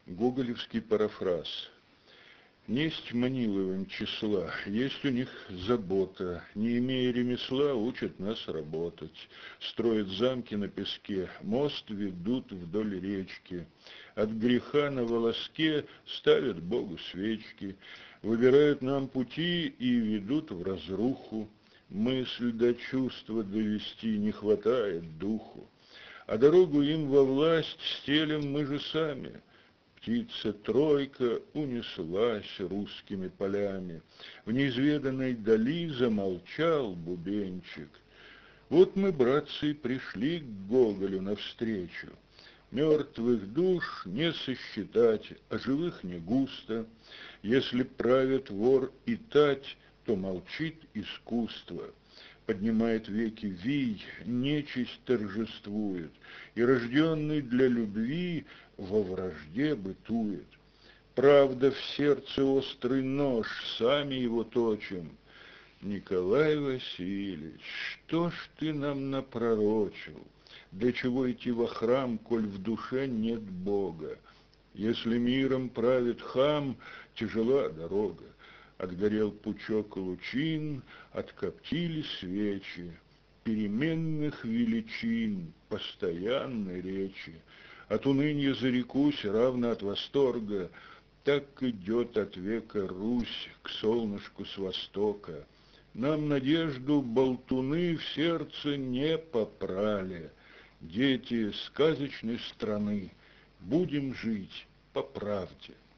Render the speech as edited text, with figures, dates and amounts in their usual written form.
Гоголевский парафраз. Несть Маниловым числа, есть у них забота, не имея ремесла, учат нас работать. Строят замки на песке, мост ведут вдоль речки. От греха на волоске ставят Богу свечки, выбирают нам пути и ведут в разруху. Мысль до чувства довести не хватает духу, а дорогу им во власть стелем мы же сами. Птица-тройка унеслась русскими полями, в неизведанной дали замолчал бубенчик. Вот мы, братцы, пришли к Гоголю навстречу. Мертвых душ не сосчитать, а живых не густо. Если правит вор и тать, то молчит искусство. Поднимает веки вий, нечисть торжествует, и рожденный для любви во вражде бытует. Правда, в сердце острый нож, сами его точим. Николай Васильевич, что ж ты нам напророчил? Для чего идти во храм, коль в душе нет Бога? Если миром правит хам, тяжела дорога. Отгорел пучок лучин, откоптили свечи, переменных величин, постоянной речи. От уныния зарекусь, равно от восторга, так идет от века Русь к солнышку с востока. Нам надежду болтуны в сердце не попрали. Дети сказочной страны, будем жить по правде.